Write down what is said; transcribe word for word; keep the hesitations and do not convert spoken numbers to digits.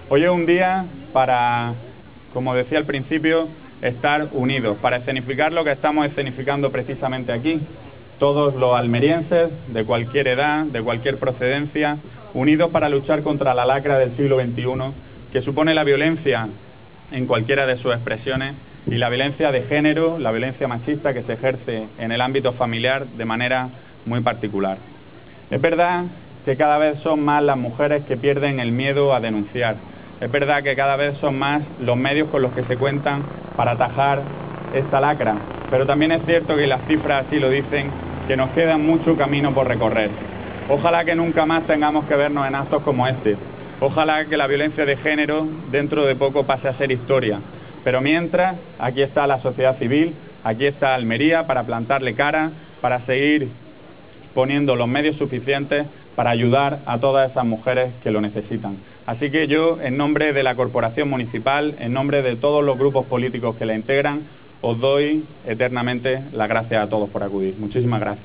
Hoy es un día para, como decía al principio, estar unidos, para escenificar lo que estamos escenificando precisamente aquí. Todos los almerienses, de cualquier edad, de cualquier procedencia, unidos para luchar contra la lacra del siglo veintiuno, que supone la violencia en cualquiera de sus expresiones y la violencia de género, la violencia machista que se ejerce en el ámbito familiar de manera muy particular. Es verdad que cada vez son más las mujeres que pierden el miedo a denunciar. Es verdad que cada vez son más los medios con los que se cuentan para atajar esta lacra, pero también es cierto que las cifras así lo dicen, que nos queda mucho camino por recorrer. Ojalá que nunca más tengamos que vernos en actos como este. Ojalá que la violencia de género dentro de poco pase a ser historia. Pero mientras, aquí está la sociedad civil, aquí está Almería para plantarle cara, para seguir poniendo los medios suficientes para ayudar a todas esas mujeres que lo necesitan. Así que yo, en nombre de la Corporación Municipal, en nombre de todos los grupos políticos que la integran, os doy eternamente las gracias a todos por acudir. Muchísimas gracias.